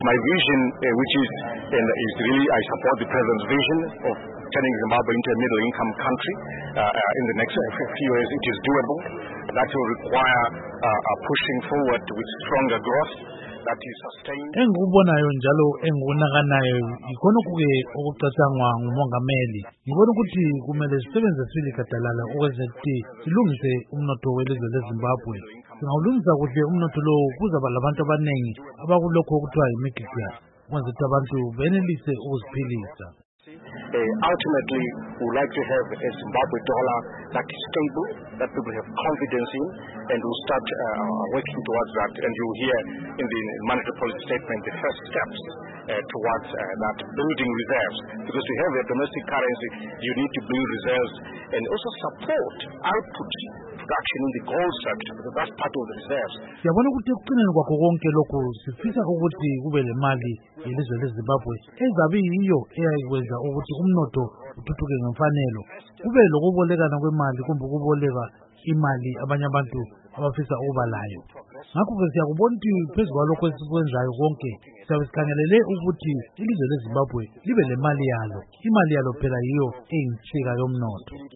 My vision, which is really, I support the president's vision of turning Zimbabwe into a middle-income country in the next few years. It is doable. That will require pushing forward with stronger growth that is sustained. Engikubonayo njalo engibonakanayo ikona kuke okucatshangwa ngumongameli. Ngibona ukuthi kumele sisebenze silikadalala ukwenza silungise umnotho welizwe leZimbabwe. Singawulungisa kuhle umnotho lo kuzaba labantu abanengi abakulokho okuthiwa yimigidi kwenza ukuthi abantu benelise ukuziphilisa. Ultimately, we would like to have a Zimbabwe dollar that is stable, that people have confidence in, and we'll start working towards that. And you'll hear in the monetary policy statement the first steps towards that, building reserves. Because to have a domestic currency, you need to build reserves and also support output production in the gold sector, because that's part of the reserves. Siyabona ukuthi ekucineni kwakho konke lokhu sifisa ukuthi kube le mali yelizwe leZimbabwe ezabe yiyo eyayikwenza ukuthi umnotho uthuthuke ngemfanelo. Kube lokubolekana kwemali kumbe ukuboleka imali abanye abantu abafisa ukuba layo. Ngakho-ke siyakubona ukuthi phezu kwalokho esikwenzayo konke siyabe sikhangelele ukuthi ilizwe leZimbabwe libe le mali yalo. Imali yalo phela yiyo eyinsika yomnotho.